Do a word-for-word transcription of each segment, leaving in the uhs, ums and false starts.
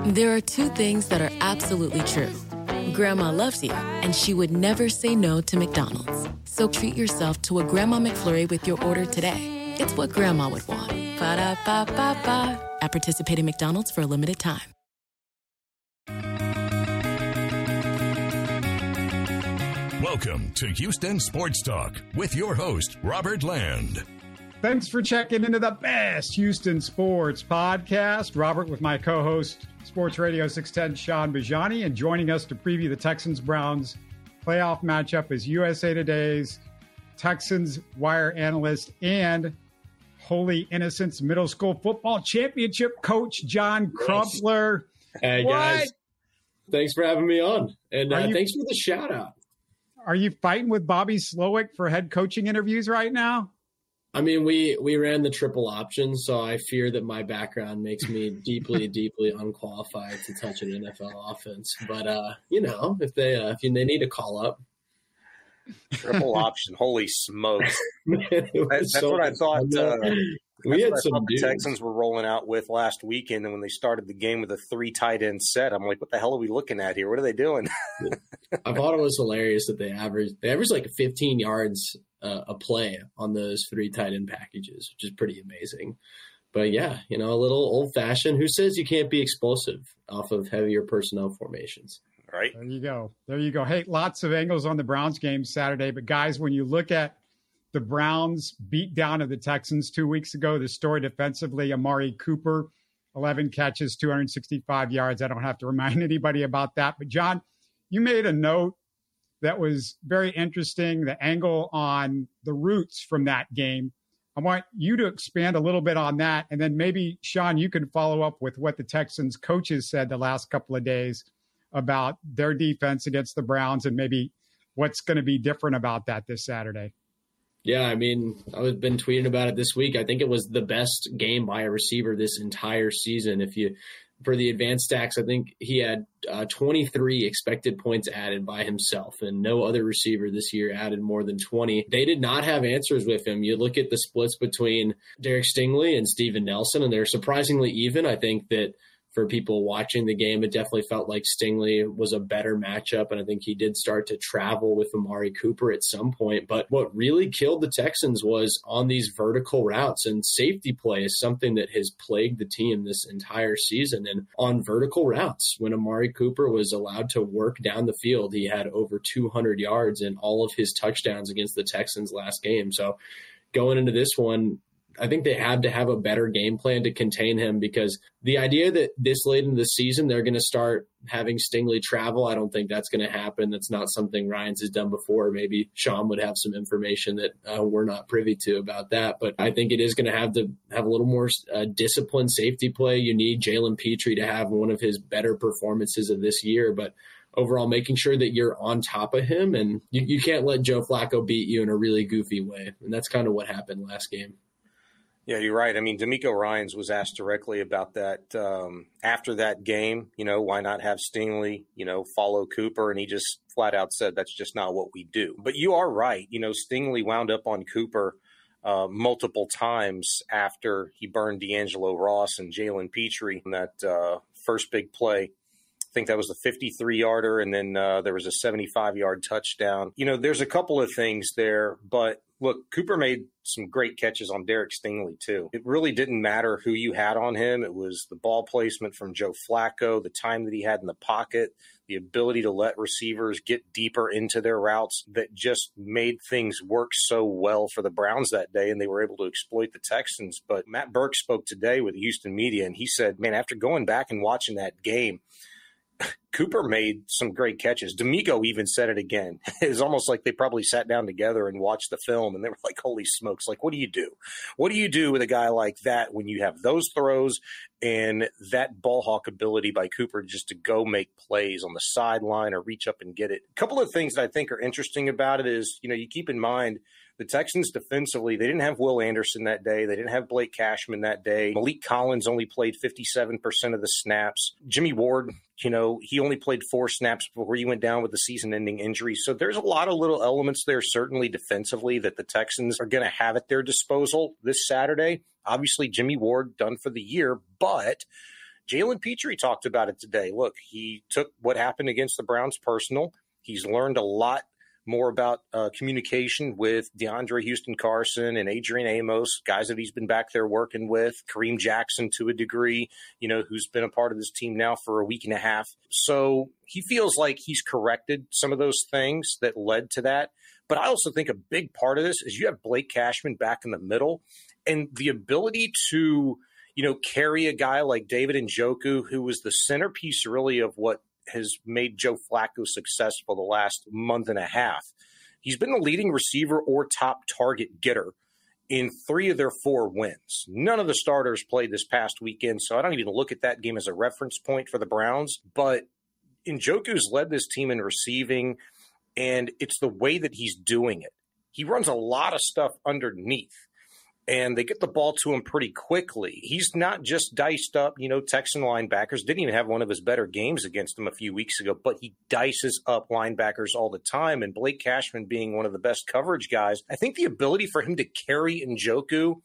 There are two things that are absolutely true. Grandma loves you, and she would never say no to McDonald's. So treat yourself to a Grandma McFlurry with your order today. It's what Grandma would want. Ba-da-ba-ba-ba. At participating McDonald's for a limited time. Welcome to Houston Sports Talk with your host, Robert Land. Thanks for checking into the best Houston sports podcast. Robert with my co-host, Sports Radio six ten, Sean Bajani, and joining us to preview the Texans-Browns playoff matchup is U S A Today's Texans wire analyst and Holy Innocents Middle School Football Championship coach, John Crumpler. Hey, what? guys. Thanks for having me on. And uh, you, thanks for the shout-out. Are you fighting with Bobby Slowick for head coaching interviews right now? I mean, we, we ran the triple option, so I fear that my background makes me deeply, deeply unqualified to touch an N F L offense. But, uh, you know, if they uh, if you, they need a call-up. Triple option. Holy smokes. Man, that's so what I thought. Uh, we had some the Texans were rolling out with last weekend, and when they started the game with a three tight end set, I'm like, what the hell are we looking at here? What are they doing? I thought it was hilarious that they averaged they averaged like fifteen yards uh, a play on those three tight end packages, which is pretty amazing. But yeah, you know, a little old fashioned. Who says you can't be explosive off of heavier personnel formations? Right. There you go. There you go. Hey, lots of angles on the Browns game Saturday. But, guys, when you look at the Browns beat down of the Texans two weeks ago, the story defensively, Amari Cooper, eleven catches, two hundred sixty-five yards. I don't have to remind anybody about that. But, John, you made a note that was very interesting, the angle on the roots from that game. I want you to expand a little bit on that. And then maybe, Sean, you can follow up with what the Texans coaches said the last couple of days about their defense against the Browns and maybe what's going to be different about that this Saturday. Yeah, I mean, I've been tweeting about it this week. I think it was the best game by a receiver this entire season. If you, for the advanced stacks, I think he had uh, twenty-three expected points added by himself, and no other receiver this year added more than twenty. They did not have answers with him. You look at the splits between Derek Stingley and Steven Nelson, and they're surprisingly even. I think that for people watching the game, it definitely felt like Stingley was a better matchup, and I think he did start to travel with Amari Cooper at some point. But what really killed the Texans was on these vertical routes, and safety play is something that has plagued the team this entire season. And on vertical routes, when Amari Cooper was allowed to work down the field, he had over two hundred yards in all of his touchdowns against the Texans last game. So going into this one, I think they have to have a better game plan to contain him, because the idea that this late in the season they're going to start having Stingley travel, I don't think that's going to happen. That's not something Ryans has done before. Maybe Sean would have some information that uh, we're not privy to about that. But I think it is going to have to have a little more uh, disciplined safety play. You need Jalen Petrie to have one of his better performances of this year. But overall, making sure that you're on top of him, and you, you can't let Joe Flacco beat you in a really goofy way. And that's kind of what happened last game. Yeah, you're right. I mean, D'Amico Ryans was asked directly about that um, after that game. You know, why not have Stingley, you know, follow Cooper? And he just flat out said that's just not what we do. But you are right. You know, Stingley wound up on Cooper uh, multiple times after he burned D'Angelo Ross and Jalen Petrie in that uh, first big play. I think that was the fifty-three yarder, and then uh, there was a seventy-five yard touchdown. You know, there's a couple of things there, but look, Cooper made some great catches on Derek Stingley, too. It really didn't matter who you had on him. It was the ball placement from Joe Flacco, the time that he had in the pocket, the ability to let receivers get deeper into their routes that just made things work so well for the Browns that day, and they were able to exploit the Texans. But Matt Burke spoke today with the Houston media, and he said, man, after going back and watching that game, Cooper made some great catches. D'Amico even said it again. It was almost like they probably sat down together and watched the film, and they were like, holy smokes, like, what do you do? What do you do with a guy like that when you have those throws and that ball hawk ability by Cooper just to go make plays on the sideline or reach up and get it? A couple of things that I think are interesting about it is, you know, you keep in mind the Texans defensively, they didn't have Will Anderson that day. They didn't have Blake Cashman that day. Malik Collins only played fifty-seven percent of the snaps. Jimmy Ward, you know, he only played four snaps before he went down with the season-ending injury. So there's a lot of little elements there, certainly defensively, that the Texans are going to have at their disposal this Saturday. Obviously, Jimmy Ward done for the year, but Jalen Petrie talked about it today. Look, he took what happened against the Browns personal. He's learned a lot more about uh, communication with DeAndre Houston Carson and Adrian Amos, guys that he's been back there working with, Kareem Jackson to a degree, you know, who's been a part of this team now for a week and a half. So he feels like he's corrected some of those things that led to that. But I also think a big part of this is you have Blake Cashman back in the middle, and the ability to, you know, carry a guy like David Njoku, who was the centerpiece really of what has made Joe Flacco successful the last month and a half. He's been the leading receiver or top target getter in three of their four wins. None of the starters played this past weekend, so I don't even look at that game as a reference point for the Browns. But Njoku's led this team in receiving, and it's the way that he's doing it. He runs a lot of stuff underneath, and they get the ball to him pretty quickly. He's not just diced up, you know, Texan linebackers. Didn't even have one of his better games against them a few weeks ago, but he dices up linebackers all the time. And Blake Cashman being one of the best coverage guys, I think the ability for him to carry Njoku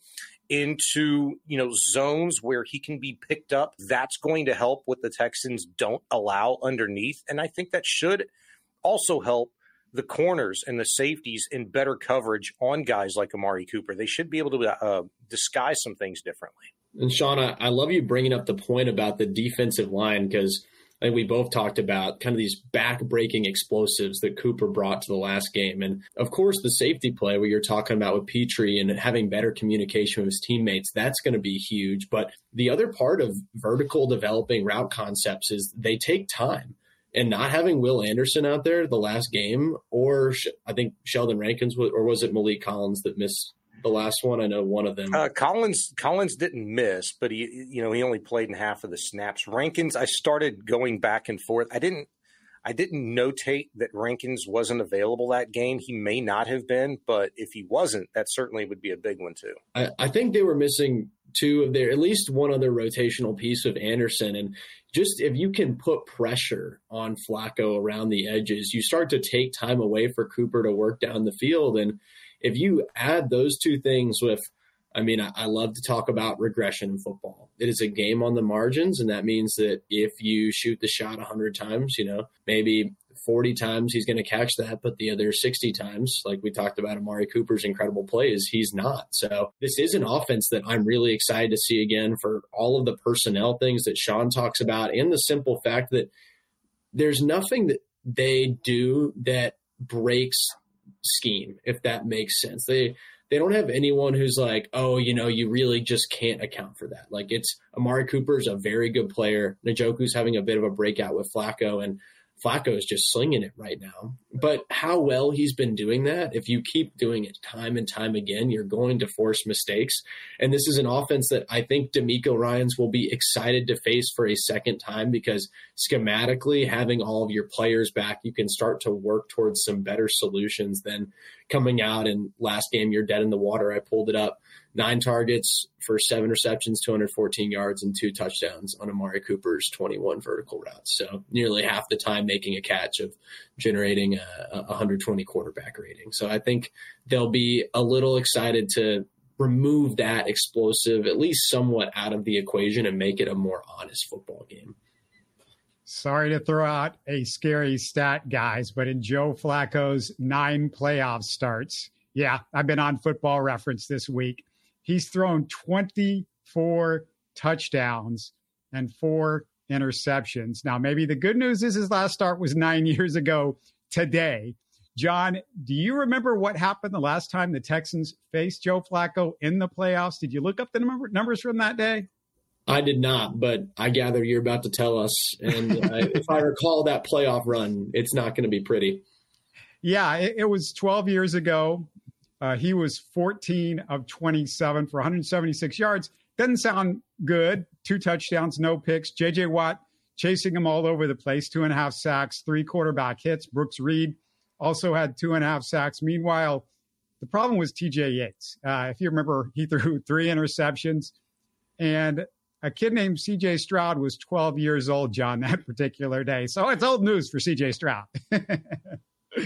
into, you know, zones where he can be picked up, that's going to help what the Texans don't allow underneath. And I think that should also help the corners and the safeties in better coverage on guys like Amari Cooper. They should be able to uh, disguise some things differently. And Sean, I, I love you bringing up the point about the defensive line, because I think we both talked about kind of these back-breaking explosives that Cooper brought to the last game. And of course, the safety play where you're talking about with Petrie and having better communication with his teammates, that's going to be huge. But the other part of vertical developing route concepts is they take time. And not having Will Anderson out there the last game, or I think Sheldon Rankins, or was it Malik Collins that missed the last one? I know one of them. Uh, Collins Collins didn't miss, but he, you know, he only played in half of the snaps. Rankins, I started going back and forth. I didn't, I didn't notate that Rankins wasn't available that game. He may not have been, but if he wasn't, that certainly would be a big one too. I, I think they were missing two of their, at least one other rotational piece of Anderson. And just if you can put pressure on Flacco around the edges, you start to take time away for Cooper to work down the field. And if you add those two things with, I mean, I, I love to talk about regression in football. It is a game on the margins, and that means that if you shoot the shot one hundred times, you know, maybe forty times he's going to catch that, but the other sixty times, like we talked about Amari Cooper's incredible plays, he's not. So this is an offense that I'm really excited to see again for all of the personnel things that Sean talks about, and the simple fact that there's nothing that they do that breaks scheme, if that makes sense. They They don't have anyone who's like, oh, you know, you really just can't account for that. Like, it's Amari Cooper's a very good player. Njoku's having a bit of a breakout with Flacco, and Flacco is just slinging it right now. But how well he's been doing that, if you keep doing it time and time again, you're going to force mistakes. And this is an offense that I think DeMeco Ryans will be excited to face for a second time, because schematically, having all of your players back, you can start to work towards some better solutions than coming out and last game you're dead in the water. I pulled it up. Nine targets for seven receptions, two hundred fourteen yards, and two touchdowns on Amari Cooper's twenty-one vertical routes. So nearly half the time making a catch of generating a, a one hundred twenty quarterback rating. So I think they'll be a little excited to remove that explosive, at least somewhat, out of the equation and make it a more honest football game. Sorry to throw out a scary stat, guys, but in Joe Flacco's nine playoff starts, yeah, I've been on Football Reference this week. He's thrown twenty-four touchdowns and four interceptions. Now, maybe the good news is his last start was nine years ago today. John, do you remember what happened the last time the Texans faced Joe Flacco in the playoffs? Did you look up the number, numbers from that day? I did not, but I gather you're about to tell us. And uh, if I recall that playoff run, it's not going to be pretty. Yeah, it, it was twelve years ago. Uh, he was fourteen of twenty-seven for one hundred seventy-six yards. Doesn't sound good. Two touchdowns, no picks. J J Watt chasing him all over the place. Two and a half sacks, three quarterback hits. Brooks Reed also had two and a half sacks. Meanwhile, the problem was T J Yates. Uh, if you remember, he threw three interceptions. And a kid named C J Stroud was twelve years old, John, that particular day. So it's old news for C J Stroud.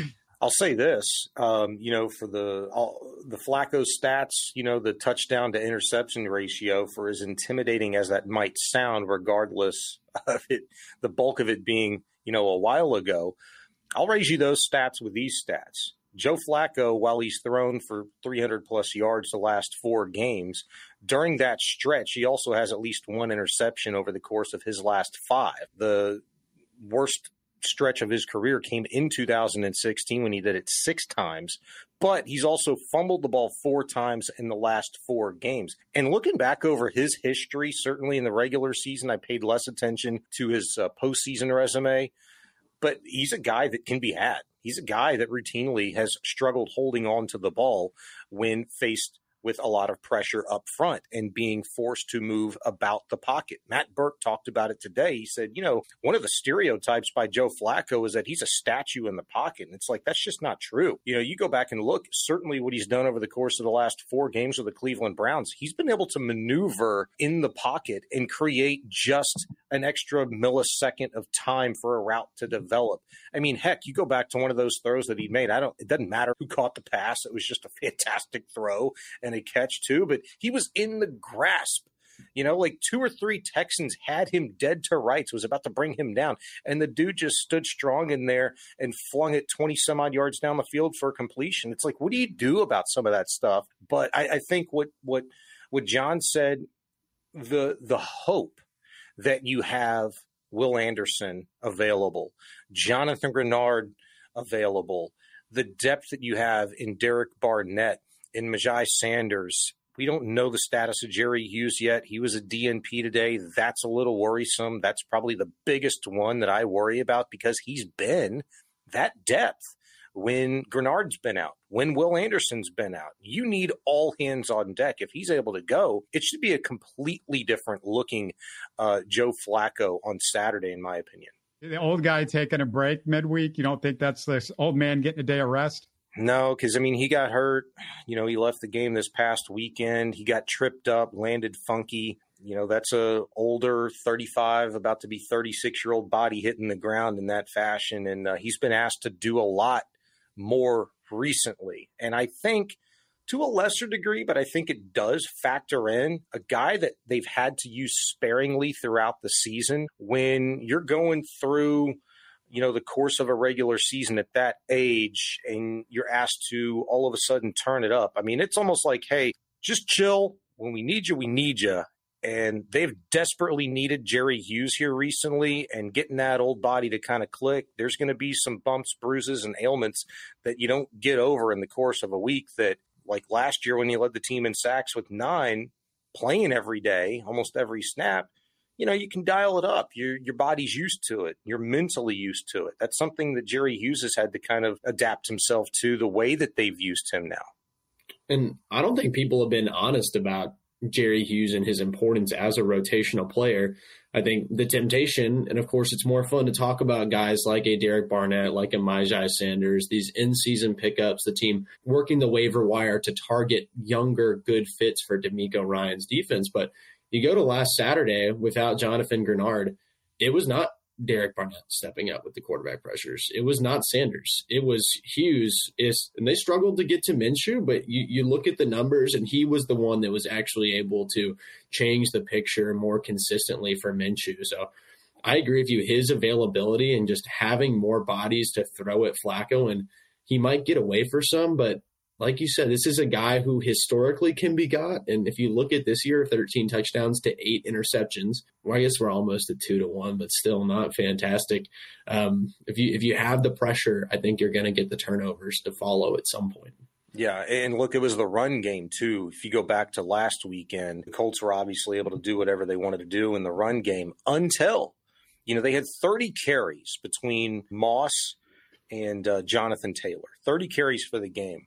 I'll say this, um, you know, for the all, the Flacco stats, you know, the touchdown to interception ratio, for as intimidating as that might sound, regardless of it, the bulk of it being, you know, a while ago, I'll raise you those stats with these stats. Joe Flacco, while he's thrown for three hundred plus yards the last four games, during that stretch, he also has at least one interception over the course of his last five. The worst stretch of his career came in two thousand sixteen when he did it six times, but he's also fumbled the ball four times in the last four games. And looking back over his history, certainly in the regular season, I paid less attention to his uh, postseason resume, but he's a guy that can be had. He's a guy that routinely has struggled holding on to the ball when faced with a lot of pressure up front and being forced to move about the pocket. Matt Burke talked about it today. He said, you know, one of the stereotypes by Joe Flacco is that he's a statue in the pocket. And it's like, that's just not true. You know, you go back and look, certainly what he's done over the course of the last four games with the Cleveland Browns, he's been able to maneuver in the pocket and create just an extra millisecond of time for a route to develop. I mean, heck, you go back to one of those throws that he made. I don't, it doesn't matter who caught the pass. It was just a fantastic throw and a catch too, but he was in the grasp. You know, like two or three Texans had him dead to rights, was about to bring him down. And the dude just stood strong in there and flung it twenty some odd yards down the field for a completion. It's like, what do you do about some of that stuff? But I, I think what, what, what John said, the, the hope that you have Will Anderson available, Jonathan Grenard available, the depth that you have in Derek Barnett, in Myjai Sanders. We don't know the status of Jerry Hughes yet. He was a D N P today. That's a little worrisome. That's probably the biggest one that I worry about because he's been that depth when Grenard's been out, when Will Anderson's been out. You need all hands on deck. If he's able to go, it should be a completely different looking uh, Joe Flacco on Saturday, in my opinion. The old guy taking a break midweek, you don't think that's this old man getting a day of rest? No, because, I mean, he got hurt. You know, he left the game this past weekend. He got tripped up, landed funky. You know, that's a older thirty-five, about to be thirty-six-year-old body hitting the ground in that fashion. And uh, he's been asked to do a lot more recently. And I think to a lesser degree, but I think it does factor in a guy that they've had to use sparingly throughout the season. When you're going through, you know, the course of a regular season at that age and you're asked to all of a sudden turn it up. I mean, it's almost like, hey, just chill. When we need you, we need you. And they've desperately needed Jerry Hughes here recently, and getting that old body to kind of click. There's going to be some bumps, bruises, and ailments that you don't get over in the course of a week that, like last year when he led the team in sacks with nine, playing every day, almost every snap, you know, you can dial it up. Your your body's used to it. You're mentally used to it. That's something that Jerry Hughes has had to kind of adapt himself to, the way that they've used him now. And I don't think people have been honest about Jerry Hughes and his importance as a rotational player. I think the temptation, and of course it's more fun to talk about guys like a Derek Barnett, like a Myjai Sanders, these in-season pickups, the team working the waiver wire to target younger, good fits for DeMeco Ryans' defense. But you go to last Saturday without Jonathan Grenard, it was not Derek Barnett stepping up with the quarterback pressures. It was not Sanders. It was Hughes. Is and they struggled to get to Minshew, but you, you look at the numbers, and he was the one that was actually able to change the picture more consistently for Minshew. So I agree with you. His availability and just having more bodies to throw at Flacco, and he might get away for some, but like you said, this is a guy who historically can be got. And if you look at this year, thirteen touchdowns to eight interceptions, well, I guess we're almost at two to one, but still not fantastic. Um, if you if you have the pressure, I think you're going to get the turnovers to follow at some point. Yeah, and look, it was the run game, too. If you go back to last weekend, the Colts were obviously able to do whatever they wanted to do in the run game until, you know, they had thirty carries between Moss and uh, Jonathan Taylor, thirty carries for the game.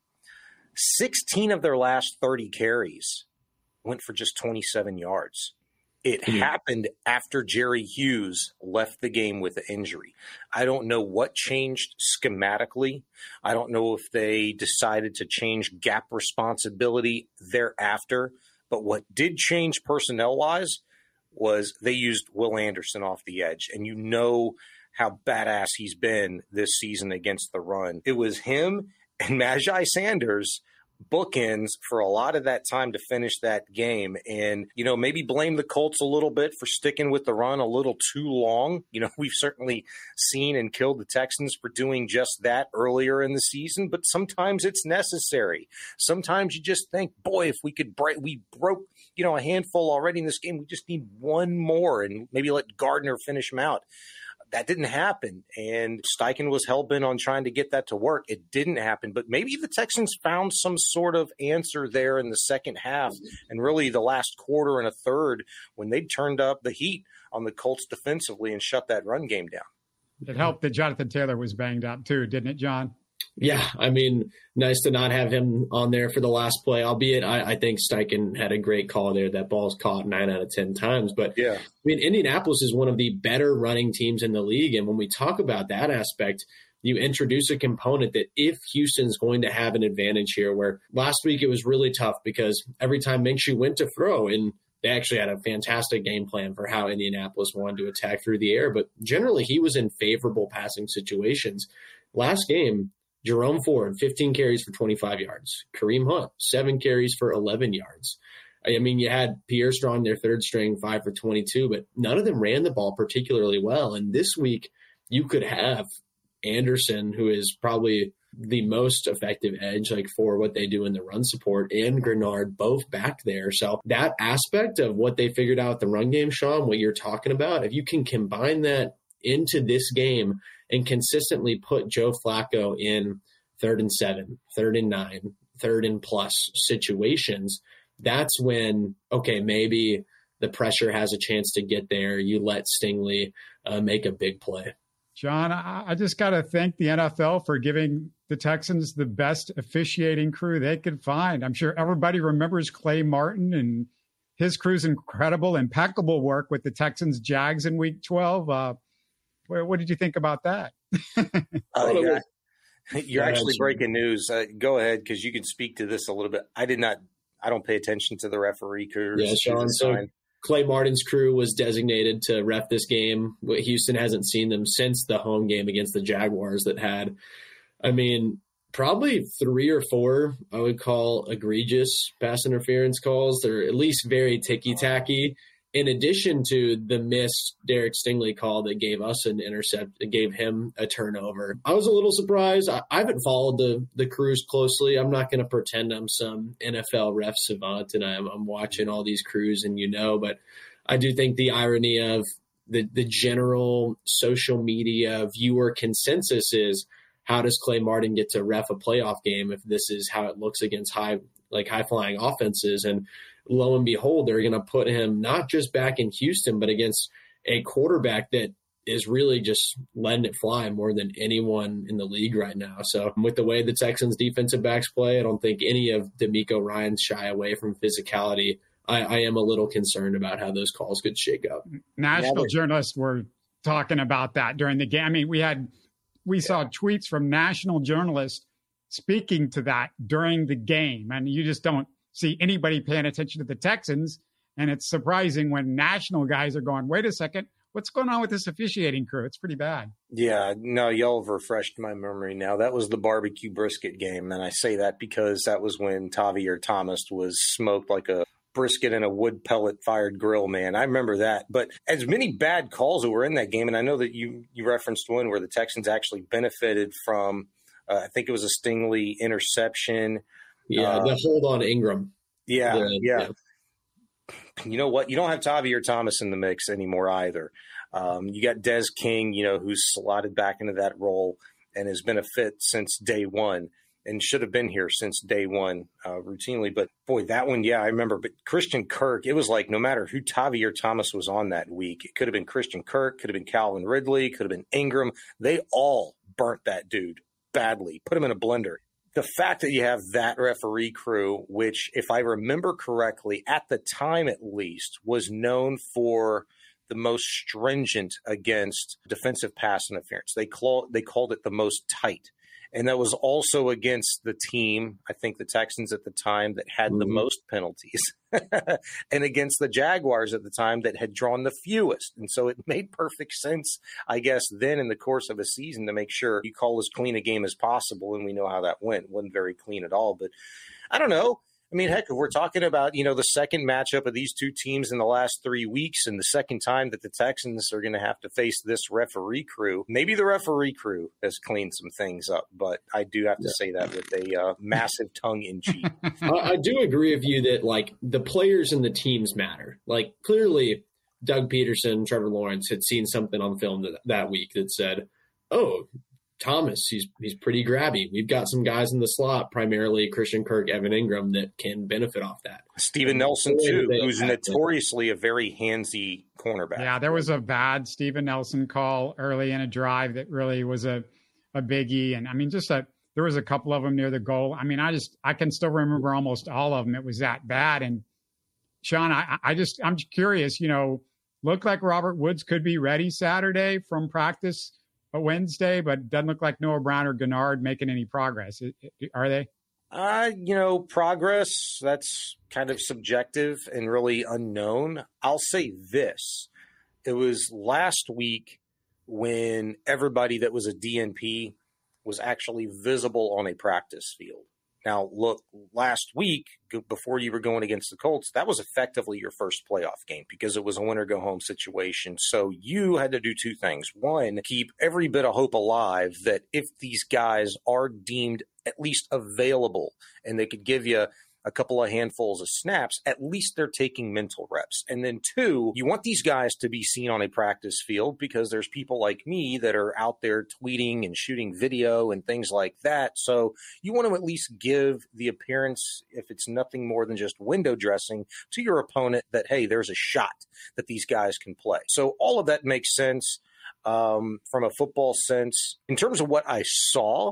sixteen of their last thirty carries went for just twenty-seven yards. It mm-hmm. happened after Jerry Hughes left the game with an injury. I don't know what changed schematically. I don't know if they decided to change gap responsibility thereafter. But what did change personnel-wise was they used Will Anderson off the edge. And you know how badass he's been this season against the run. It was him and Najee Sanders bookends for a lot of that time to finish that game. And, you know, maybe blame the Colts a little bit for sticking with the run a little too long. You know, we've certainly seen and killed the Texans for doing just that earlier in the season, but sometimes it's necessary. Sometimes you just think, boy, if we could break, we broke, you know, a handful already in this game. We just need one more and maybe let Gardner finish him out. That didn't happen, and Steichen was hell-bent on trying to get that to work. It didn't happen, but maybe the Texans found some sort of answer there in the second half and really the last quarter and a third when they turned up the heat on the Colts defensively and shut that run game down. It helped that Jonathan Taylor was banged up too, didn't it, John? Yeah, I mean, nice to not have him on there for the last play, albeit I, I think Steichen had a great call there. That ball's caught nine out of ten times. But, yeah, I mean, Indianapolis is one of the better running teams in the league. And when we talk about that aspect, you introduce a component that if Houston's going to have an advantage here, where last week it was really tough because every time Minshew went to throw, and they actually had a fantastic game plan for how Indianapolis wanted to attack through the air, but generally he was in favorable passing situations. Last game, Jerome Ford, fifteen carries for twenty-five yards. Kareem Hunt, seven carries for eleven yards. I mean, you had Pierre Strong, their third string, five for twenty-two, but none of them ran the ball particularly well. And this week, you could have Anderson, who is probably the most effective edge, like for what they do in the run support, and Grenard both back there. So that aspect of what they figured out the run game, Sean, what you're talking about, if you can combine that into this game and consistently put Joe Flacco in third and seven, third and nine, third and plus situations, that's when, okay, maybe the pressure has a chance to get there. You let Stingley uh, make a big play. John, I just got to thank the N F L for giving the Texans the best officiating crew they could find. I'm sure everybody remembers Clay Martin and his crew's incredible, impeccable work with the Texans Jags in week twelve. Uh, What did you think about that? uh, you're, you're actually breaking news. Uh, go ahead, because you can speak to this a little bit. I did not. I don't pay attention to the referee crew. Yeah, Sean. So Clay Martin's crew was designated to ref this game. Houston hasn't seen them since the home game against the Jaguars that had, I mean, probably three or four I would call egregious pass interference calls. They're at least very ticky-tacky. In addition to the missed Derek Stingley call that gave us an intercept, it gave him a turnover. I was a little surprised. I, I haven't followed the the crews closely. I'm not going to pretend I'm some N F L ref savant and I'm, I'm watching all these crews and you know, but I do think the irony of the, the general social media viewer consensus is, how does Clay Martin get to ref a playoff game if this is how it looks against high, like high flying offenses? And lo and behold, they're going to put him not just back in Houston, but against a quarterback that is really just letting it fly more than anyone in the league right now. So with the way the Texans defensive backs play, I don't think any of DeMeco Ryans shy away from physicality. I, I am a little concerned about how those calls could shake up. National yeah, journalists were talking about that during the game. I mean, we had, we yeah. saw tweets from national journalists speaking to that during the game, and you just don't see anybody paying attention to the Texans. And it's surprising when national guys are going, wait a second, what's going on with this officiating crew? It's pretty bad. Yeah, no, y'all have refreshed my memory now. That was the barbecue brisket game. And I say that because that was when Tavierre Thomas was smoked like a brisket in a wood pellet fired grill, man. I remember that. But as many bad calls that were in that game, and I know that you, you referenced one where the Texans actually benefited from, uh, I think it was a Stingley interception. Yeah, the uh, hold on Ingram. Yeah, the, yeah, yeah. You know what? You don't have Tavierre Thomas in the mix anymore either. Um, you got Des King, you know, who's slotted back into that role and has been a fit since day one and should have been here since day one uh, routinely. But, boy, that one, yeah, I remember. But Christian Kirk, it was like no matter who Tavierre Thomas was on that week, it could have been Christian Kirk, could have been Calvin Ridley, could have been Ingram. They all burnt that dude badly, put him in a blender. The fact that you have that referee crew, which, if I remember correctly, at the time at least, was known for the most stringent against defensive pass interference. They, call, they called it the most tight. And that was also against the team, I think the Texans at the time, that had mm-hmm. the most penalties, and against the Jaguars at the time that had drawn the fewest. And so it made perfect sense, I guess, then in the course of a season to make sure you call as clean a game as possible. And we know how that went. It wasn't very clean at all. But I don't know. I mean, heck, if we're talking about, you know, the second matchup of these two teams in the last three weeks and the second time that the Texans are going to have to face this referee crew, maybe the referee crew has cleaned some things up, but I do have to yeah. say that with a uh, massive tongue-in-cheek. I, I do agree with you that, like, the players and the teams matter. Like, clearly, Doug Peterson, Trevor Lawrence had seen something on film that, that week that said, oh, Thomas, he's he's pretty grabby. We've got some guys in the slot, primarily Christian Kirk, Evan Ingram, that can benefit off that. Steven Nelson, too, who's notoriously a very handsy cornerback. Yeah, there was a bad Steven Nelson call early in a drive that really was a, a biggie. And, I mean, just a, there was a couple of them near the goal. I mean, I just I can still remember almost all of them. It was that bad. And, Sean, I, I just I'm curious, you know, looked like Robert Woods could be ready Saturday from practice Wednesday, but doesn't look like Noah Brown or Gennard making any progress. Are they? Uh, you know, progress, that's kind of subjective and really unknown. I'll say this. It was last week when everybody that was a D N P was actually visible on a practice field. Now, look, last week, before you were going against the Colts, that was effectively your first playoff game because it was a winner-go-home situation. So you had to do two things. One, keep every bit of hope alive that if these guys are deemed at least available and they could give you a couple of handfuls of snaps, at least they're taking mental reps. And then two, you want these guys to be seen on a practice field because there's people like me that are out there tweeting and shooting video and things like that. So you want to at least give the appearance, if it's nothing more than just window dressing, to your opponent that, hey, there's a shot that these guys can play. So all of that makes sense um, from a football sense. In terms of what I saw,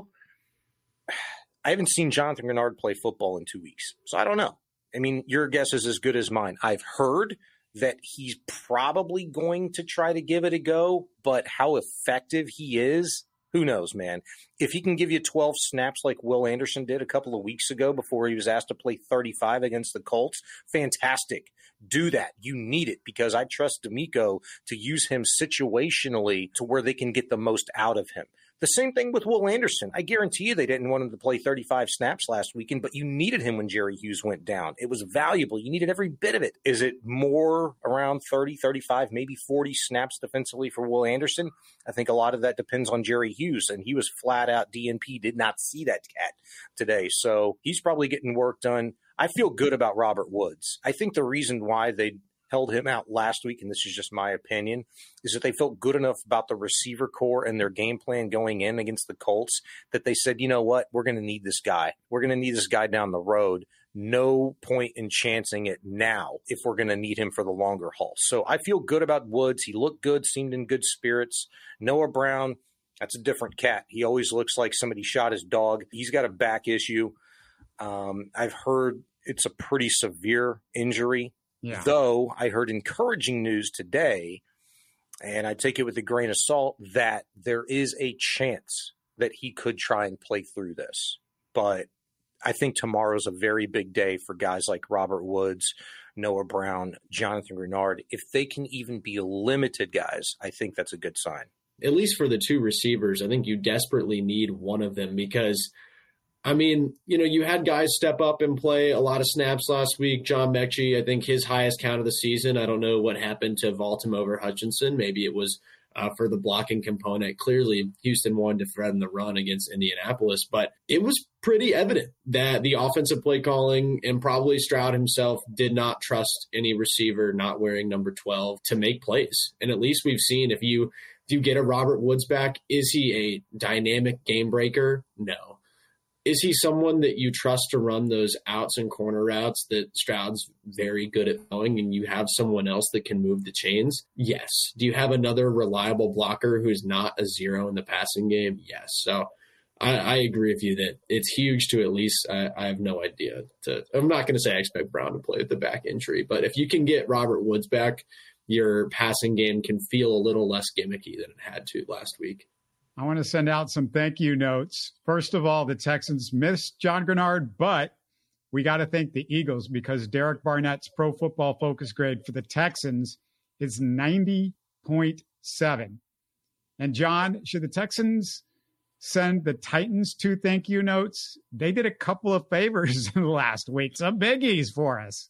I haven't seen Jonathan Gennard play football in two weeks, so I don't know. I mean, your guess is as good as mine. I've heard that he's probably going to try to give it a go, but how effective he is, who knows, man. If he can give you twelve snaps like Will Anderson did a couple of weeks ago before he was asked to play thirty-five against the Colts, fantastic. Do that. You need it because I trust DeMeco to use him situationally to where they can get the most out of him. The same thing with Will Anderson. I guarantee you they didn't want him to play thirty-five snaps last weekend, but you needed him when Jerry Hughes went down. It was valuable. You needed every bit of it. Is it more around thirty, thirty-five, maybe forty snaps defensively for Will Anderson? I think a lot of that depends on Jerry Hughes, and he was flat out D N P, did not see that cat today. So he's probably getting work done. I feel good about Robert Woods. I think the reason why they held him out last week, and this is just my opinion, is that they felt good enough about the receiver core and their game plan going in against the Colts that they said, you know what, we're going to need this guy. We're going to need this guy down the road. No point in chancing it now if we're going to need him for the longer haul. So I feel good about Woods. He looked good, seemed in good spirits. Noah Brown, that's a different cat. He always looks like somebody shot his dog. He's got a back issue. Um, I've heard it's a pretty severe injury. Yeah. Though I heard encouraging news today, and I take it with a grain of salt, that there is a chance that he could try and play through this. But I think tomorrow's a very big day for guys like Robert Woods, Noah Brown, Jonathan Gennard. If they can even be limited guys, I think that's a good sign. At least for the two receivers, I think you desperately need one of them because – I mean, you know, you had guys step up and play a lot of snaps last week. John Mechie, I think his highest count of the season. I don't know what happened to Vaultman over Hutchinson. Maybe it was uh, for the blocking component. Clearly, Houston wanted to threaten the run against Indianapolis, but it was pretty evident that the offensive play calling and probably Stroud himself did not trust any receiver not wearing number twelve to make plays. And at least we've seen if you if you get a Robert Woods back, is he a dynamic game breaker? No. Is he someone that you trust to run those outs and corner routes that Stroud's very good at throwing and you have someone else that can move the chains? Yes. Do you have another reliable blocker who's not a zero in the passing game? Yes. So I, I agree with you that it's huge to at least, I, I have no idea. To, I'm not going to say I expect Brown to play with the back injury, but if you can get Robert Woods back, your passing game can feel a little less gimmicky than it had to last week. I want to send out some thank you notes. First of all, the Texans missed John Grenard, but we got to thank the Eagles because Derek Barnett's Pro Football Focus grade for the Texans is ninety point seven. And John, should the Texans send the Titans two thank you notes? They did a couple of favors in the last week, some biggies for us.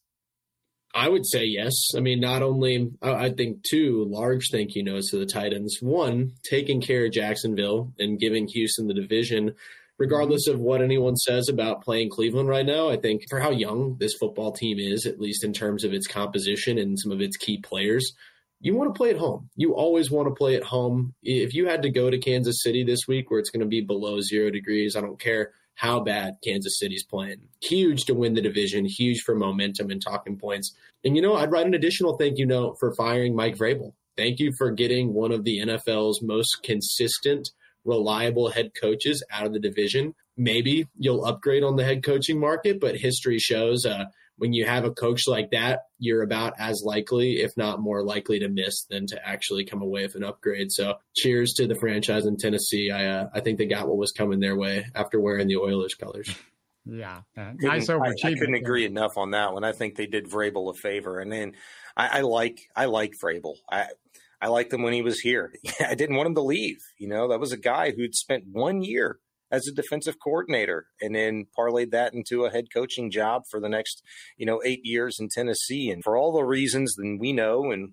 I would say yes. I mean, not only, I think two large thank you notes to the Titans. One, taking care of Jacksonville and giving Houston the division, regardless of what anyone says about playing Cleveland right now. I think for how young this football team is, at least in terms of its composition and some of its key players, you want to play at home. You always want to play at home. If you had to go to Kansas City this week where it's going to be below zero degrees, I don't care how bad Kansas City's playing. Huge to win the division, huge for momentum and talking points. And, you know, I'd write an additional thank you note for firing Mike Vrabel. Thank you for getting one of the N F L's most consistent, reliable head coaches out of the division. Maybe you'll upgrade on the head coaching market, but history shows uh, when you have a coach like that, you're about as likely, if not more likely, to miss than to actually come away with an upgrade. So cheers to the franchise in Tennessee. I uh, I think they got what was coming their way after wearing the Oilers colors. Yeah. Uh, nice overachievement. I, I couldn't agree enough on that one. I think they did Vrabel a favor. And then I, I like I like Vrabel. I I liked him when he was here. I didn't want him to leave. You know, that was a guy who'd spent one year as a defensive coordinator and then parlayed that into a head coaching job for the next, you know, eight years in Tennessee. And for all the reasons that we know, and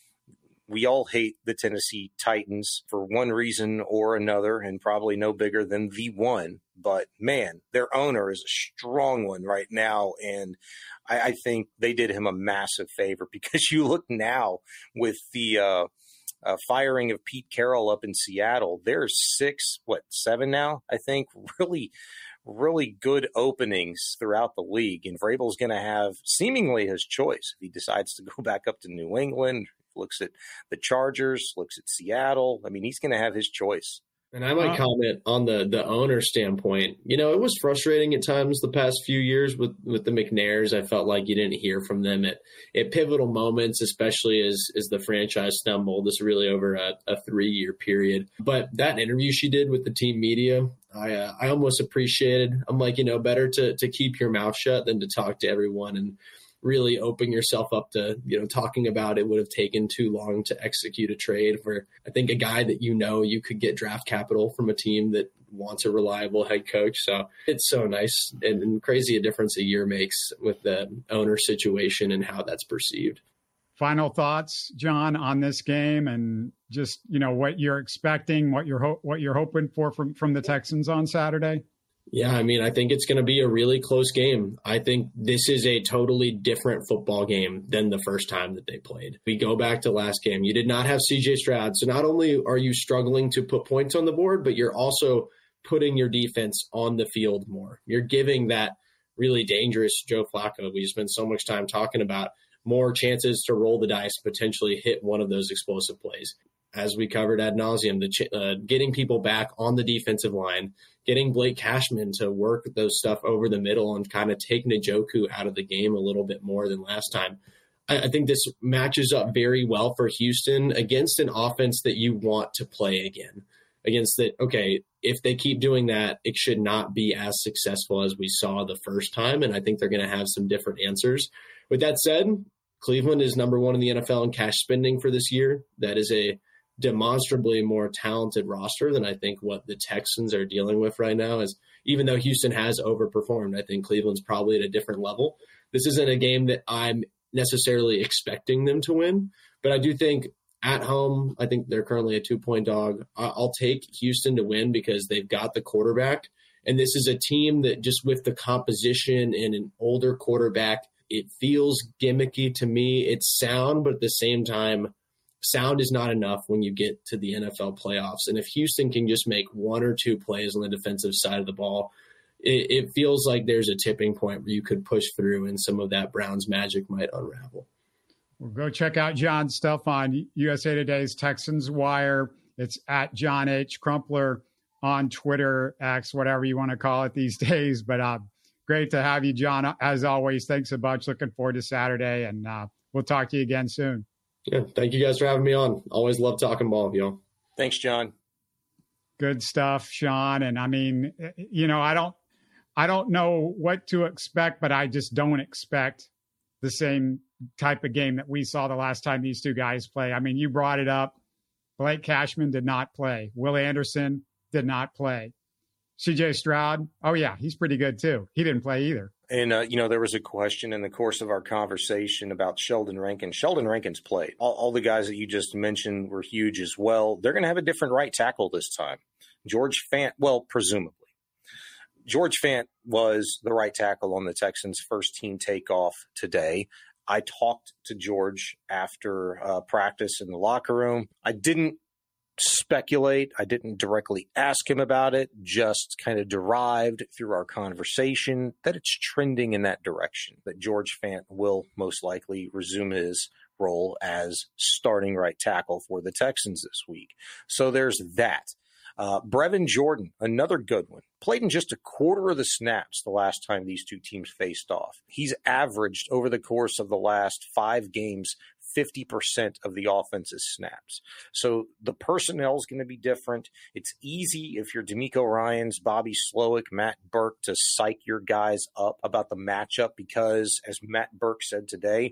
we all hate the Tennessee Titans for one reason or another, and probably no bigger than the one. But, man, their owner is a strong one right now, and I, I think they did him a massive favor because you look now with the uh, uh, firing of Pete Carroll up in Seattle, there's six, what, seven now, I think, really really good openings throughout the league. And Vrabel's going to have seemingly his choice if he decides to go back up to New England, looks at the Chargers, looks at Seattle. I mean, he's going to have his choice. And I might comment on the the owner standpoint. You know, it was frustrating at times the past few years with, with the McNairs. I felt like you didn't hear from them at, at pivotal moments, especially as, as the franchise stumbled. This really over a, a three-year period. But that interview she did with the team media, I uh, I almost appreciated. I'm like, you know, better to to keep your mouth shut than to talk to everyone and really open yourself up to, you know, talking about it would have taken too long to execute a trade for, I think, a guy that, you know, you could get draft capital from a team that wants a reliable head coach. So it's so nice and, and crazy a difference a year makes with the owner situation and how that's perceived. Final thoughts, John, on this game and just, you know, what you're expecting, what you're ho- what you're hoping for from, from the Texans on Saturday? Yeah, I mean, I think it's going to be a really close game. I think this is a totally different football game than the first time that they played. We go back to last game. You did not have C J Stroud. So not only are you struggling to put points on the board, but you're also putting your defense on the field more. You're giving that really dangerous Joe Flacco, we spend so much time talking about, more chances to roll the dice, potentially hit one of those explosive plays. As we covered ad nauseum, the ch- uh, getting people back on the defensive line, getting Blake Cashman to work those stuff over the middle and kind of take Njoku out of the game a little bit more than last time. I, I think this matches up very well for Houston against an offense that you want to play again. Against that, okay, if they keep doing that, it should not be as successful as we saw the first time, and I think they're going to have some different answers. With that said, Cleveland is number one in the N F L in cash spending for this year. That is a demonstrably more talented roster than I think what the Texans are dealing with right now. Is even though Houston has overperformed, I think Cleveland's probably at a different level. This isn't a game that I'm necessarily expecting them to win, but I do think at home, I think they're currently a two-point dog. I'll take Houston to win because they've got the quarterback, and this is a team that just with the composition and an older quarterback, it feels gimmicky to me. It's sound, but at the same time, sound is not enough when you get to the N F L playoffs. And if Houston can just make one or two plays on the defensive side of the ball, it, it feels like there's a tipping point where you could push through and some of that Browns magic might unravel. Well, go check out John's stuff on U S A Today's Texans Wire. It's at John H. Crumpler on Twitter, X, whatever you want to call it these days. But uh, great to have you, John. As always, thanks a bunch. Looking forward to Saturday, and uh, we'll talk to you again soon. Yeah, thank you guys for having me on. Always love talking ball with y'all. Thanks, John. Good stuff, Sean. And I mean, you know, I don't, I don't know what to expect, but I just don't expect the same type of game that we saw the last time these two guys play. I mean, you brought it up. Blake Cashman did not play. Will Anderson did not play. C J Stroud, oh yeah, he's pretty good too. He didn't play either. And, uh, you know, there was a question in the course of our conversation about Sheldon Rankin. Sheldon Rankin's played. All, all the guys that you just mentioned were huge as well. They're going to have a different right tackle this time. George Fant, well, presumably. George Fant was the right tackle on the Texans' first team takeoff today. I talked to George after uh, practice in the locker room. I didn't speculate. I didn't directly ask him about it, just kind of derived through our conversation that it's trending in that direction, that George Fant will most likely resume his role as starting right tackle for the Texans this week. So there's that. Uh, Brevin Jordan, another good one, played in just a quarter of the snaps the last time these two teams faced off. He's averaged over the course of the last five games fifty percent of the offense's snaps. So the personnel is going to be different. It's easy if you're D'Amico Ryans, Bobby Slowick, Matt Burke to psych your guys up about the matchup because, as Matt Burke said today,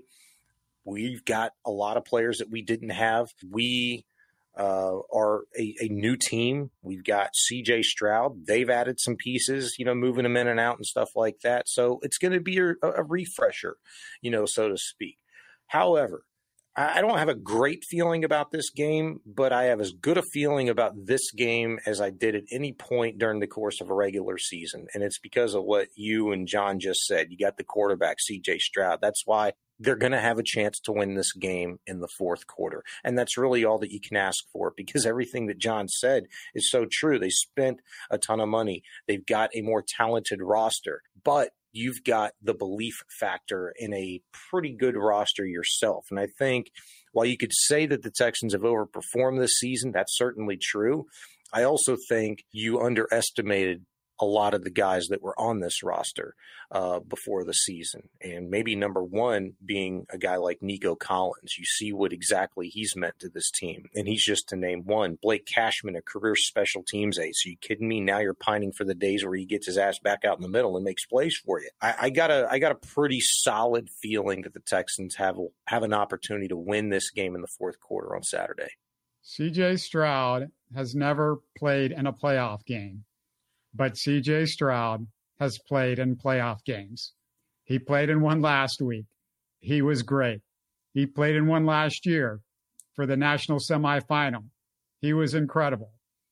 we've got a lot of players that we didn't have. We uh, are a, a new team. We've got C J Stroud. They've added some pieces, you know, moving them in and out and stuff like that. So it's going to be a, a refresher, you know, so to speak. However, I don't have a great feeling about this game, but I have as good a feeling about this game as I did at any point during the course of a regular season. And it's because of what you and John just said. You got the quarterback, C J Stroud. That's why they're going to have a chance to win this game in the fourth quarter. And that's really all that you can ask for, because everything that John said is so true. They spent a ton of money. They've got a more talented roster, but you've got the belief factor in a pretty good roster yourself. And I think while you could say that the Texans have overperformed this season, that's certainly true. I also think you underestimated a lot of the guys that were on this roster uh, before the season. And maybe number one being a guy like Nico Collins. You see what exactly he's meant to this team. And he's just to name one. Blake Cashman, a career special teams ace. Are you kidding me? Now you're pining for the days where he gets his ass back out in the middle and makes plays for you. I, I got a I got a pretty solid feeling that the Texans have, have an opportunity to win this game in the fourth quarter on Saturday. C J Stroud has never played in a playoff game. But C J Stroud has played in playoff games. He played in one last week. He was great. He played in one last year for the national semifinal. He was incredible.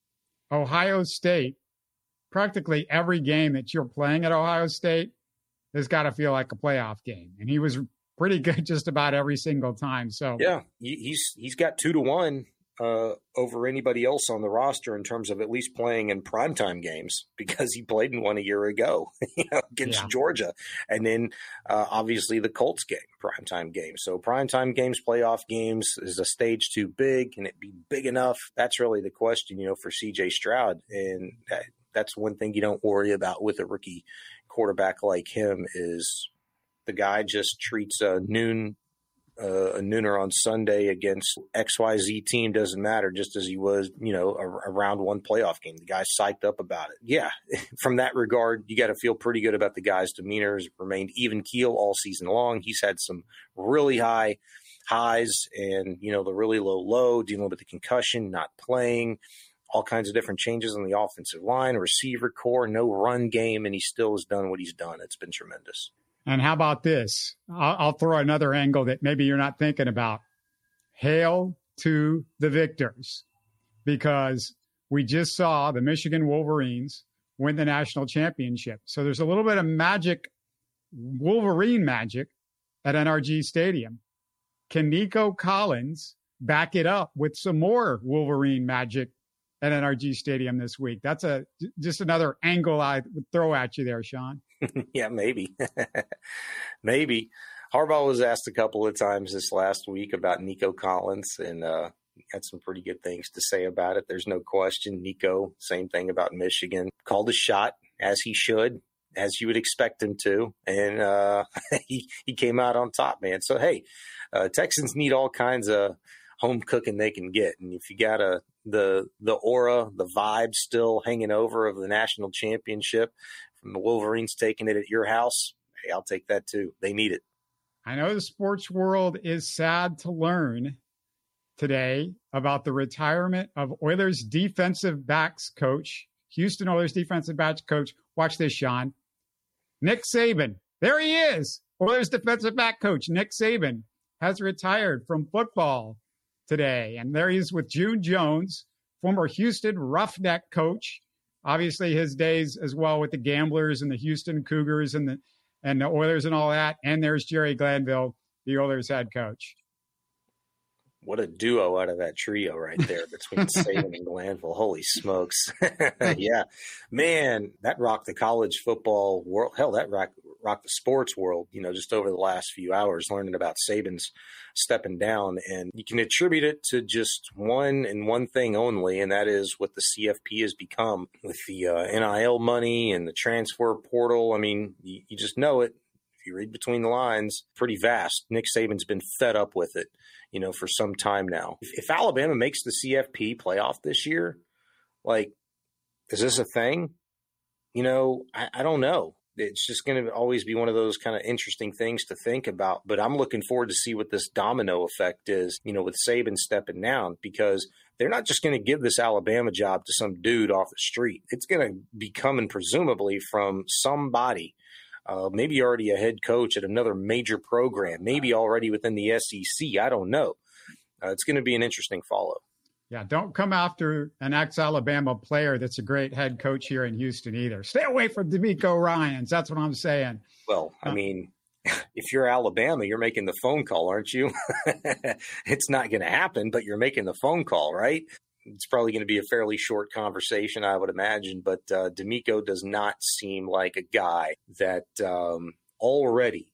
Ohio State, practically every game that you're playing at Ohio State has got to feel like a playoff game. And he was pretty good just about every single time. So yeah, he's he's got two to one. Uh, over anybody else on the roster in terms of at least playing in primetime games, because he played in one a year ago you know, against yeah. Georgia. And then uh, obviously the Colts game, primetime game. So primetime games, playoff games, is a stage too big? Can it be big enough? That's really the question, you know, for C J Stroud. And that, that's one thing you don't worry about with a rookie quarterback like him is the guy just treats a noon Uh, a nooner on Sunday against X Y Z team, doesn't matter, just as he was, you know, a, a round one playoff game. The guy's psyched up about it. Yeah, from that regard, you got to feel pretty good about the guy's demeanor. He's remained even keel all season long. He's had some really high highs and, you know, the really low low, dealing with the concussion, not playing, all kinds of different changes on the offensive line, receiver core, no run game, and he still has done what he's done. It's been tremendous. And how about this? I'll, I'll throw another angle that maybe you're not thinking about. Hail to the victors, because we just saw the Michigan Wolverines win the national championship. So there's a little bit of magic, Wolverine magic, at N R G Stadium. Can Nico Collins back it up with some more Wolverine magic at N R G Stadium this week? That's a just another angle I would throw at you there, Sean. Yeah, maybe. Maybe. Harbaugh was asked a couple of times this last week about Nico Collins, and uh, had some pretty good things to say about it. There's no question. Nico, same thing about Michigan. Called a shot, as he should, as you would expect him to, and uh, he, he came out on top, man. So, hey, uh, Texans need all kinds of home cooking they can get. And if you got a the the aura, the vibe still hanging over of the national championship from the Wolverines taking it at your house, hey, I'll take that too. They need it. I know the sports world is sad to learn today about the retirement of Oilers defensive backs coach, Houston Oilers defensive backs coach. Watch this, Sean. Nick Saban. There he is. Oilers defensive back coach Nick Saban has retired from football today. And there he is with June Jones, former Houston Roughneck coach. Obviously his days as well with the Gamblers and the Houston Cougars and the and the Oilers and all that. And there's Jerry Glanville, the Oilers head coach. What a duo out of that trio right there between Saban and Glanville. Holy smokes. Yeah, man, that rocked the college football world. Hell, that rocked, rocked the sports world, you know, just over the last few hours, learning about Saban's stepping down. And you can attribute it to just one and one thing only, and that is what the C F P has become with the uh, N I L money and the transfer portal. I mean, you, you just know it. If you read between the lines, pretty vast. Nick Saban's been fed up with it, you know, for some time now. If, if Alabama makes the C F P playoff this year, like, is this a thing? You know, I, I don't know. It's just going to always be one of those kind of interesting things to think about. But I'm looking forward to see what this domino effect is, you know, with Saban stepping down, because they're not just going to give this Alabama job to some dude off the street. It's going to be coming presumably from somebody. Uh, maybe already a head coach at another major program, maybe already within the S E C. I don't know. Uh, it's going to be an interesting follow. Yeah, don't come after an ex-Alabama player that's a great head coach here in Houston either. Stay away from D'Amico Ryans. That's what I'm saying. Well, I mean, if you're Alabama, you're making the phone call, aren't you? It's not going to happen, but you're making the phone call, right? It's probably going to be a fairly short conversation, I would imagine, but uh, D'Amico does not seem like a guy that um, already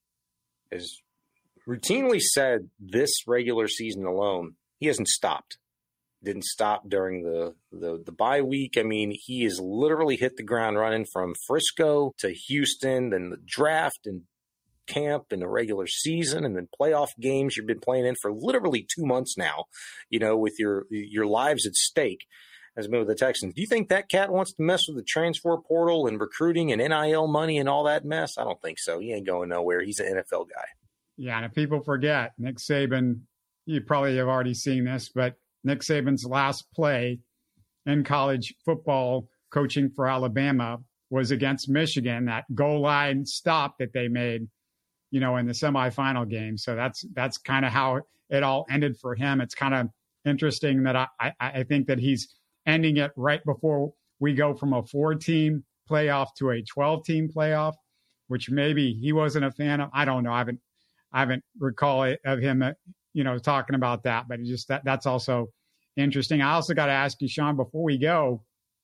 has routinely said this regular season alone, he hasn't stopped. Didn't stop during the, the, the bye week. I mean, he has literally hit the ground running from Frisco to Houston, then the draft and camp and the regular season and then playoff games you've been playing in for literally two months now, you know, with your your lives at stake as been with the Texans. Do you think that cat wants to mess with the transfer portal and recruiting and N I L money and all that mess? I don't think so. He ain't going nowhere. He's an N F L guy. Yeah, and if people forget, Nick Saban, you probably have already seen this, but Nick Saban's last play in college football coaching for Alabama was against Michigan, that goal line stop that they made, you know, in the semifinal game. So that's that's kind of how it all ended for him. It's kind of interesting that I, I, I think that he's ending it right before we go from a four-team playoff to a twelve-team playoff, which maybe he wasn't a fan of. I don't know. I haven't I haven't recall it, of him, uh, you know, talking about that. But it's just that that's also interesting. I also got to ask you, Sean, before we go,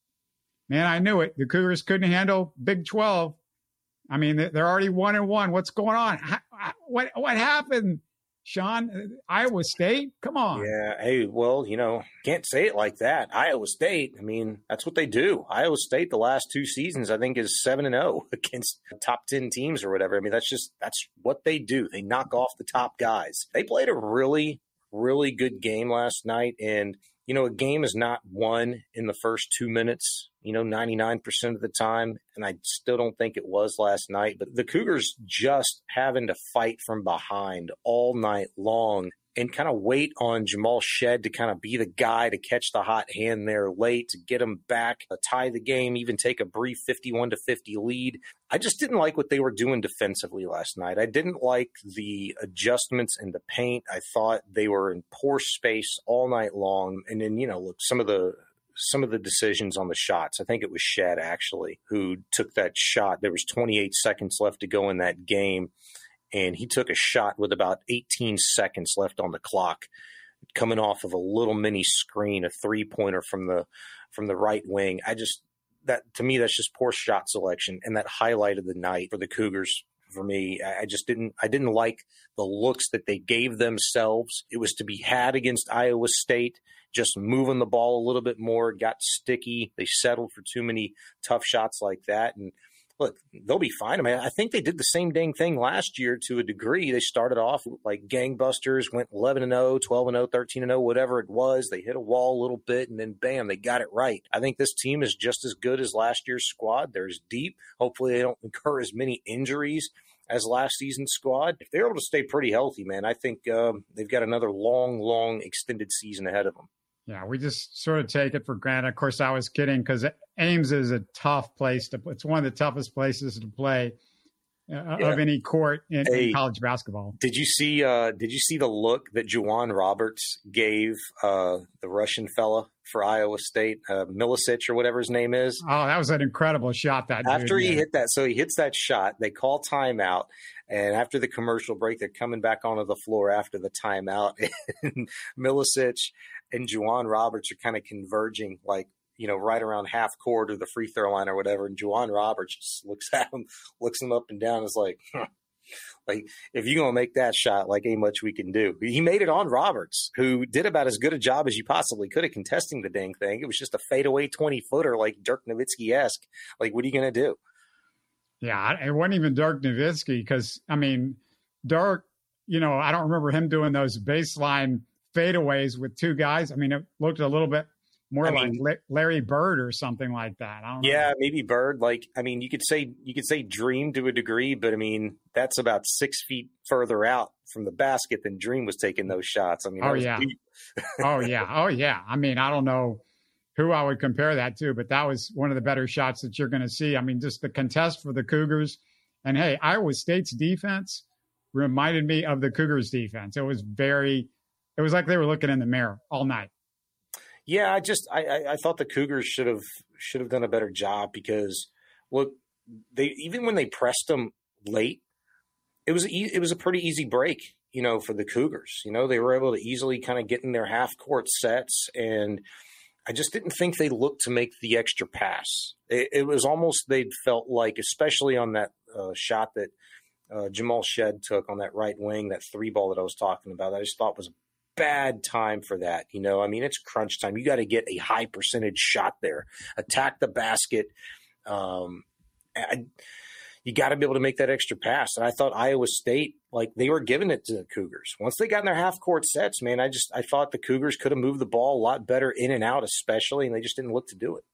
man, I knew it. The Cougars couldn't handle Big twelve. I mean, they're already one and one. What's going on? What what happened, Sean? Iowa State? Come on. Yeah. Hey, well, you know, can't say it like that. Iowa State, I mean, that's what they do. Iowa State, the last two seasons, I think, is seven and zero against top ten teams or whatever. I mean, that's just that's what they do. They knock off the top guys. They played a really, really good game last night, and you know, a game is not won in the first two minutes, you know, ninety-nine percent of the time. And I still don't think it was last night. But the Cougars just having to fight from behind all night long and kind of wait on Jamal Shead to kind of be the guy to catch the hot hand there late, to get him back, uh, tie the game, even take a brief fifty-one to fifty lead. I just didn't like what they were doing defensively last night. I didn't like the adjustments in the paint. I thought they were in poor space all night long. And then, you know, look, some of the some of the decisions on the shots, I think it was Shead actually who took that shot. There was twenty-eight seconds left to go in that game, and he took a shot with about eighteen seconds left on the clock, coming off of a little mini screen, a three-pointer from the from the right wing. I just that to me, that's just poor shot selection, and that highlighted the night for the Cougars. For me, I just didn't I didn't like the looks that they gave themselves. It was to be had against Iowa State, just moving the ball a little bit more, got sticky. They settled for too many tough shots like that, and look, they'll be fine. I mean, I think they did the same dang thing last year to a degree. They started off like gangbusters, went eleven and oh, twelve and oh, thirteen and oh, whatever it was. They hit a wall a little bit, and then bam, they got it right. I think this team is just as good as last year's squad. They're as deep. Hopefully they don't incur as many injuries as last season's squad. If they're able to stay pretty healthy, man, I think um, they've got another long, long extended season ahead of them. Yeah, we just sort of take it for granted. Of course, I was kidding because Ames is a tough place to play. It's one of the toughest places to play uh, yeah. of any court in, hey, in college basketball. Did you see? Uh, did you see the look that Juwan Roberts gave uh, the Russian fella for Iowa State, uh, Milicic or whatever his name is? Oh, that was an incredible shot. That after dude, he yeah. hit that, so he hits that shot. They call timeout. And after the commercial break, they're coming back onto the floor after the timeout. And Milicic and Juwan Roberts are kind of converging, like, you know, right around half court or the free throw line or whatever. And Juwan Roberts just looks at him, looks him up and down, and is like, huh. Like, if you're going to make that shot, like, ain't much we can do. He made it on Roberts, who did about as good a job as you possibly could at contesting the dang thing. It was just a fadeaway twenty-footer, like Dirk Nowitzki-esque. Like, what are you going to do? Yeah, it wasn't even Dirk Nowitzki because, I mean, Dirk, you know, I don't remember him doing those baseline fadeaways with two guys. I mean, it looked a little bit more I like mean, Larry Bird or something like that. I don't yeah, know. maybe Bird. Like, I mean, you could say you could say Dream to a degree, but I mean, that's about six feet further out from the basket than Dream was taking those shots. I mean, oh yeah, oh yeah, oh yeah. I mean, I don't know who I would compare that to, but that was one of the better shots that you're going to see. I mean, just the contest for the Cougars. And hey, Iowa State's defense reminded me of the Cougars defense. It was very, it was like they were looking in the mirror all night. Yeah, I just, I, I, I thought the Cougars should have, should have done a better job because, look, they, even when they pressed them late, it was, e- it was a pretty easy break, you know, for the Cougars. You know, they were able to easily kind of get in their half court sets, and I just didn't think they looked to make the extra pass. It, it was almost they'd felt like, especially on that uh, shot that uh, Jamal Shed took on that right wing, that three ball that I was talking about, I just thought was a bad time for that. You know, I mean, it's crunch time. You got to get a high percentage shot there, attack the basket. Um, I, you got to be able to make that extra pass. And I thought Iowa State, like, they were giving it to the Cougars. Once they got in their half-court sets, man, I just I thought the Cougars could have moved the ball a lot better in and out especially, and they just didn't look to do it.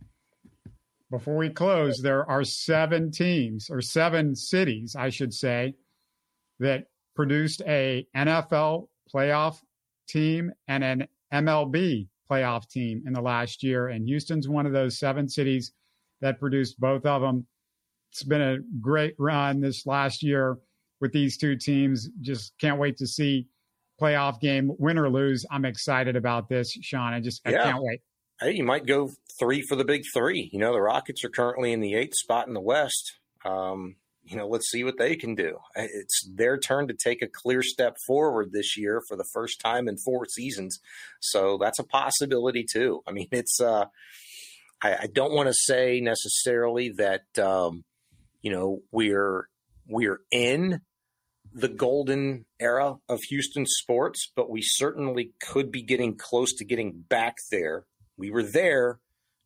Before we close, there are seven teams, or seven cities, I should say, that produced a N F L playoff team and an M L B playoff team in the last year, and Houston's one of those seven cities that produced both of them. It's been a great run this last year with these two teams. Just can't wait to see playoff game, win or lose. I'm excited about this, Sean. I just I yeah. can't wait. Hey, you might go three for the big three. You know, the Rockets are currently in the eighth spot in the West. Um, you know, let's see what they can do. It's their turn to take a clear step forward this year for the first time in four seasons. So that's a possibility too. I mean, it's uh, I, I don't want to say necessarily that, um, you know, we're we're in the golden era of Houston sports, but we certainly could be getting close to getting back there. We were there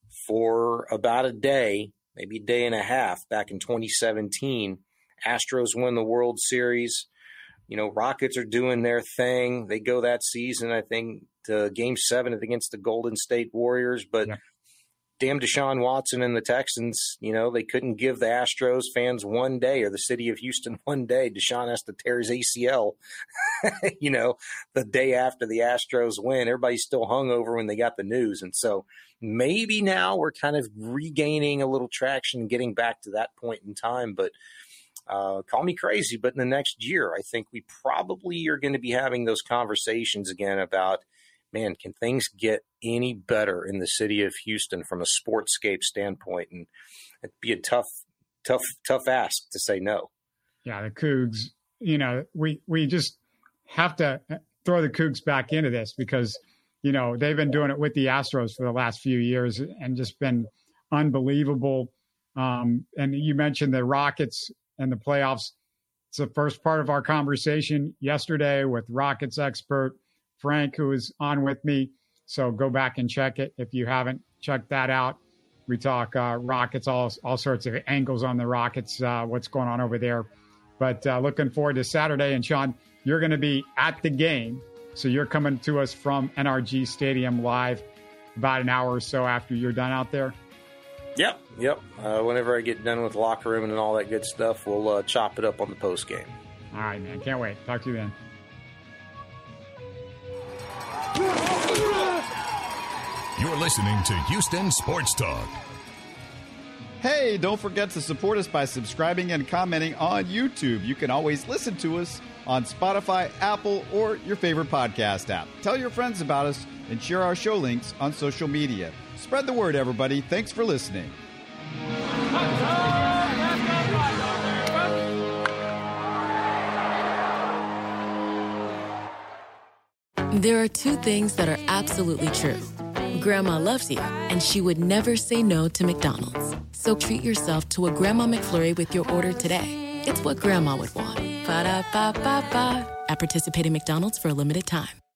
for about a day, maybe a day and a half back in twenty seventeen. Astros win the World Series. You know, Rockets are doing their thing. They go that season, I think, to game seven against the Golden State Warriors, but yeah. Damn Deshaun Watson and the Texans, you know, they couldn't give the Astros fans one day, or the city of Houston one day. Deshaun has to tear his A C L, you know, the day after the Astros win. Everybody's still hungover when they got the news. And so maybe now we're kind of regaining a little traction, getting back to that point in time. But uh, call me crazy, but in the next year, I think we probably are going to be having those conversations again about, man, can things get any better in the city of Houston from a sportscape standpoint? And it'd be a tough, tough, tough ask to say no. Yeah, the Cougs, you know, we, we just have to throw the Cougs back into this because, you know, they've been doing it with the Astros for the last few years and just been unbelievable. Um, and you mentioned the Rockets and the playoffs. It's the first part of our conversation yesterday with Rockets expert Frank, who is on with me. So go back and check it if you haven't checked that out. We talk uh, Rockets, all all sorts of angles on the Rockets, uh, what's going on over there. But uh, looking forward to Saturday. And, Sean, you're going to be at the game. So you're coming to us from N R G Stadium live about an hour or so after you're done out there? Yep, yep. Uh, whenever I get done with the locker room and all that good stuff, we'll uh, chop it up on the post game. All right, man. Can't wait. Talk to you then. You're listening to Houston Sports Talk. Hey, don't forget to support us by subscribing and commenting on YouTube. You can always listen to us on Spotify, Apple, or your favorite podcast app. Tell your friends about us and share our show links on social media. Spread the word, everybody. Thanks for listening. There are two things that are absolutely true. Grandma loves you, and she would never say no to McDonald's. So treat yourself to a Grandma McFlurry with your order today. It's what Grandma would want. Ba-da-ba-ba-ba. At participating McDonald's for a limited time.